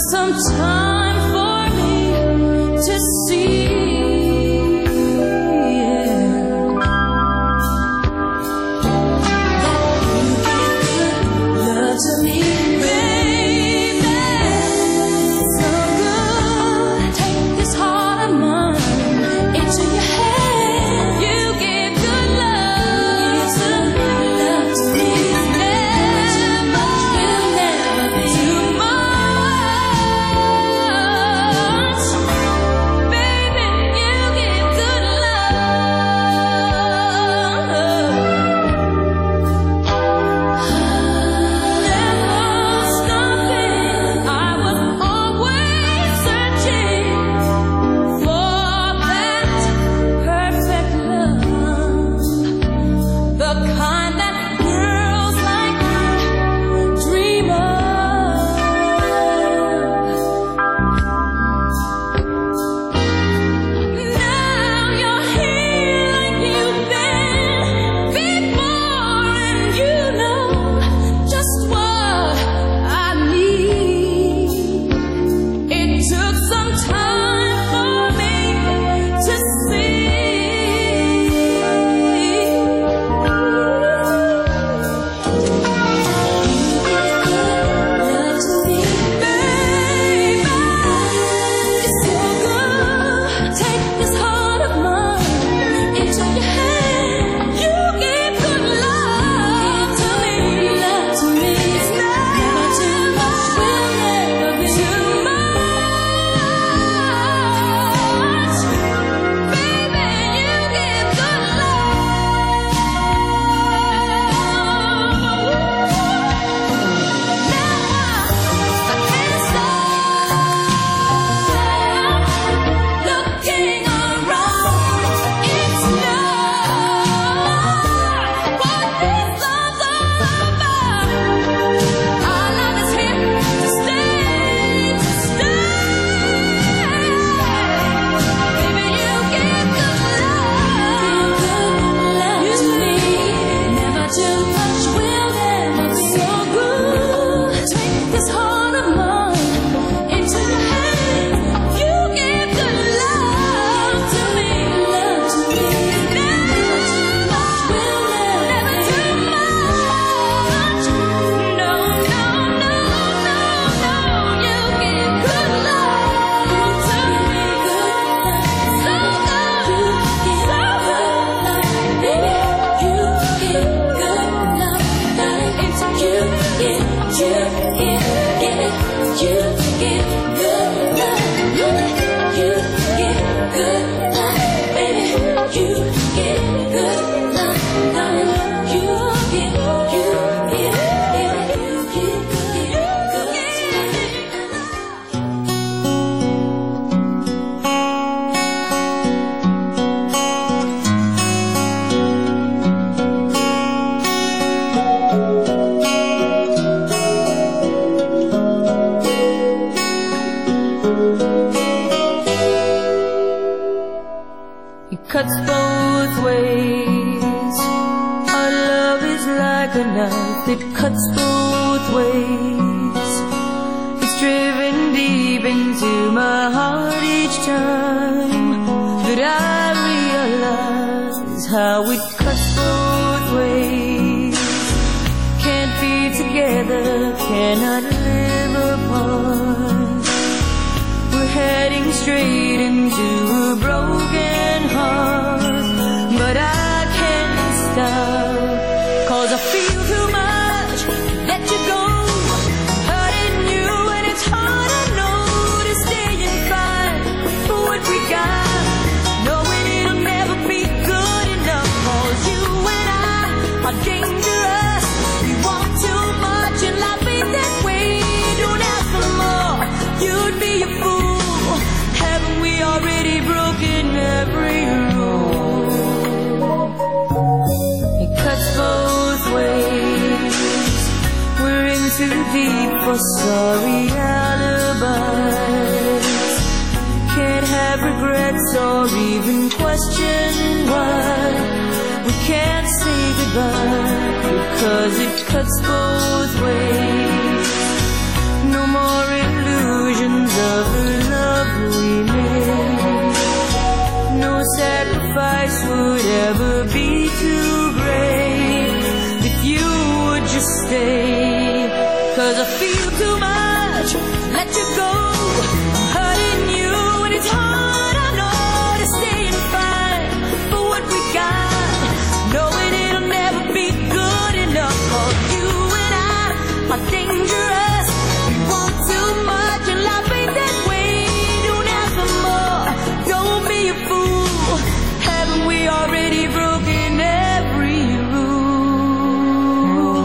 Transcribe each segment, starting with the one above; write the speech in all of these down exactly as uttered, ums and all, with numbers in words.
some time for me to see. It cuts both ways. Our love is like a knife, it cuts both ways. It's driven deep into my heart each time that I realize how it cuts both ways. Can't be together, cannot live apart. We're heading straight into a broken heart, but I can't stop, 'cause I feel too much to let you go. Hurting you and it's hard, I know, to stay and fight for what we got, knowing it'll never be good enough. 'Cause you and I are dangerous. We want too much and life ain't that way. Don't ask for more, you'd be a fool. Haven't we already broken every rule? It cuts both ways. We're in too deep for sorry alibis. Can't have regrets or even question why we can't say goodbye, because it cuts both ways. No more illusions. 'cause I feel too much, let you go, hurting you, and it's hard, I know, to stay and fight for what we got, knowing it'll never be good enough for you and I are dangerous. We want too much and life ain't that way. Don't ask for more, don't be a fool. Haven't we already broken every rule?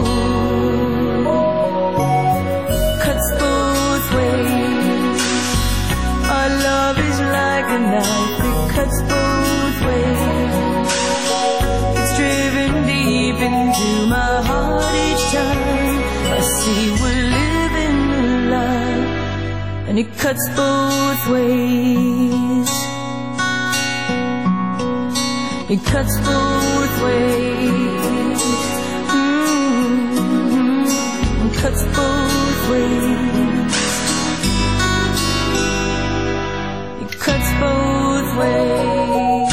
Cuts both ways. Our love is like a knife, it cuts both ways. It's driven deep into my heart each time I see we're living a lie, and it cuts both ways. It cuts both ways. Mm-hmm. It cuts both ways. It cuts both ways.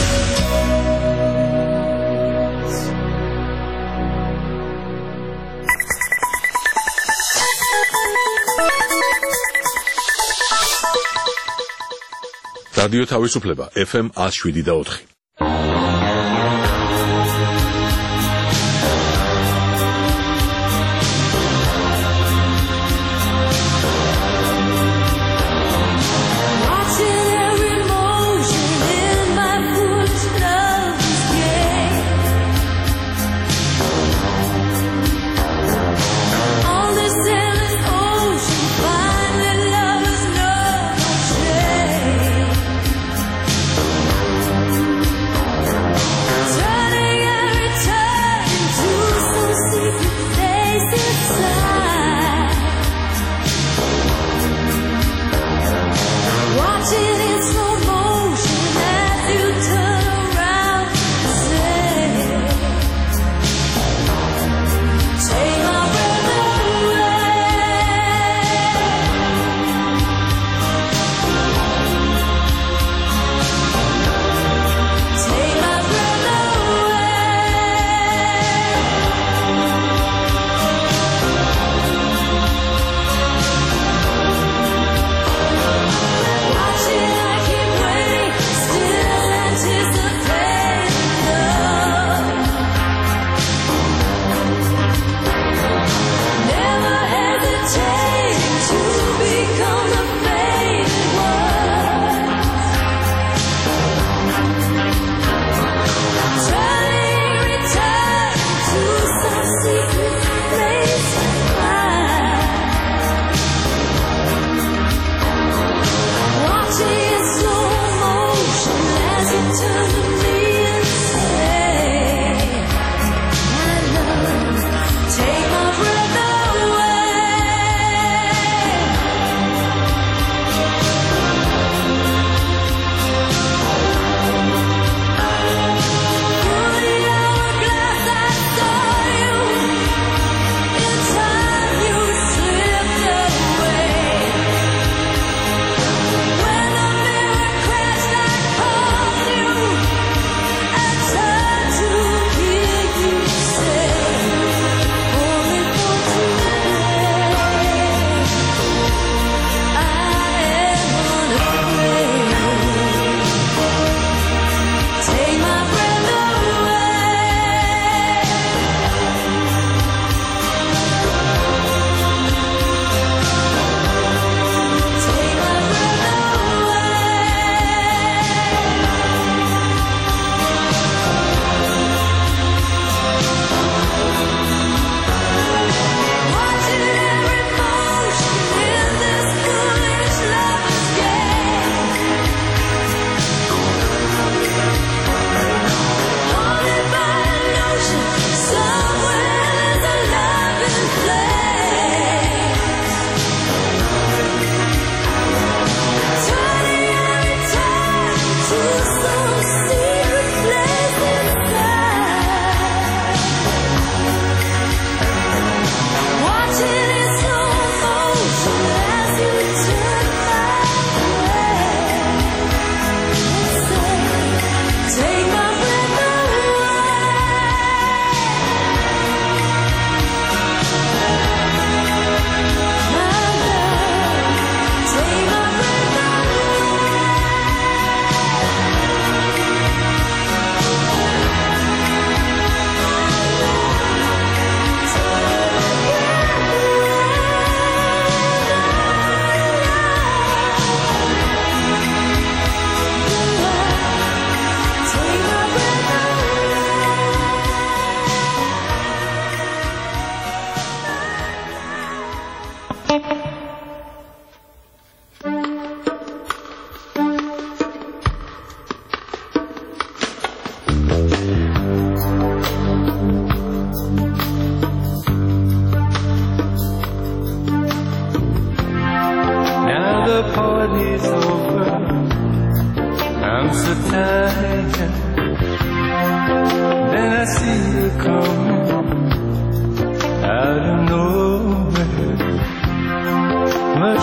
რადიო თავისუფლება ეფ ემ one oh seven და four. Thank you.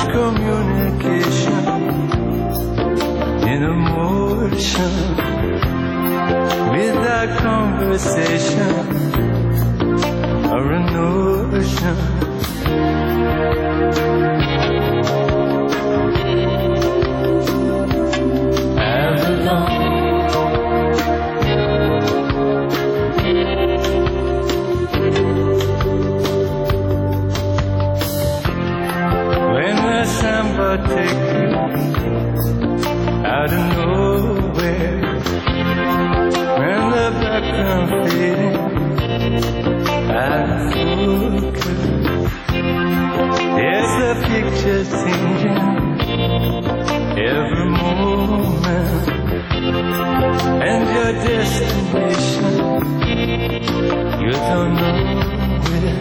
communication in emotion, without conversation or a notion. Take you out of nowhere, when the background fading out of focus, there's the picture changing every moment, and your destination you don't know where.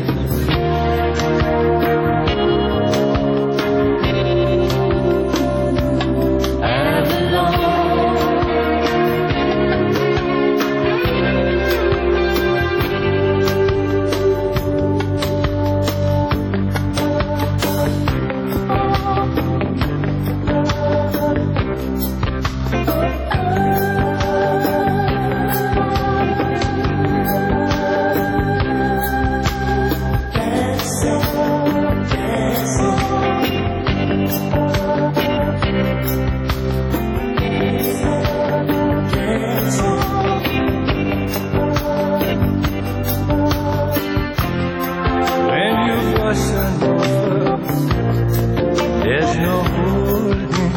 There's no holding.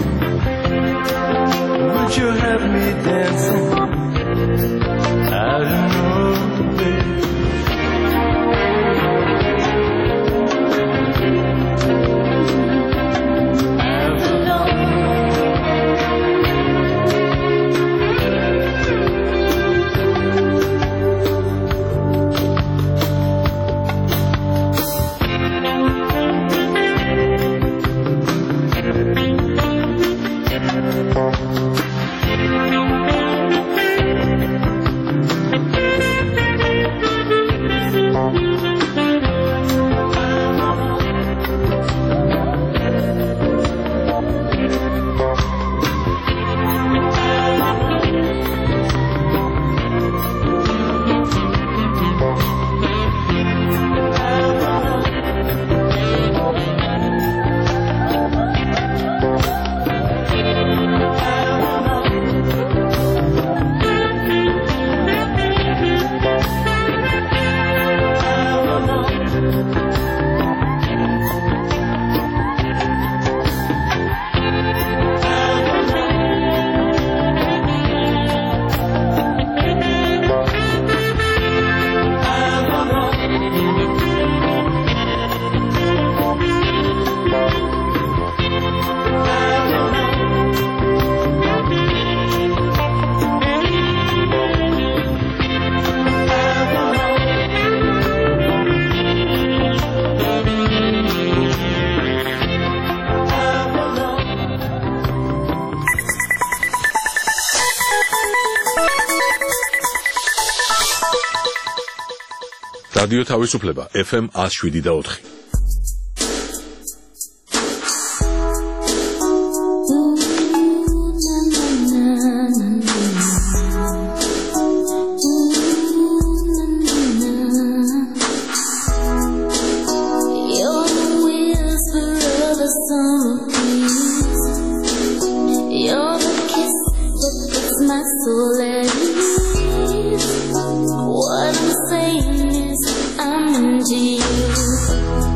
Would you have me dancing out of nowhere? რადიო თავისუფლება ეფ ემ one oh seven და four. What I'm saying is I'm into you.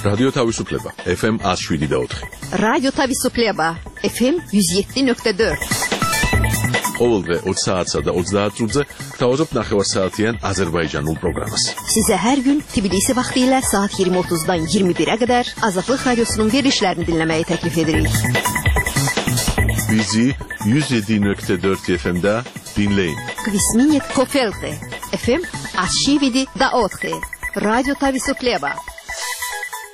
რადიო თავისუფლება F M one oh seven და four. რადიო თავისუფლება F M one oh seven nuqta four. ყოველდღე opt საათსა და ოცდაათ წუთზე გთავაზობთ ნახევარსაათიან აზერბაიჯანულ პროგრამას. Sizə hər gün Tbilisi vaxtı ilə saat iyirmi otuzdan iyirmi birə qədər Azadlıq Radiosunun verilişlərini dinləməyi təklif edirik. Bizi one oh seven nuqta four F M-də dinləyin. Kvisminit Kofelte F M one oh seven da four. Radyo Tavisuklieba.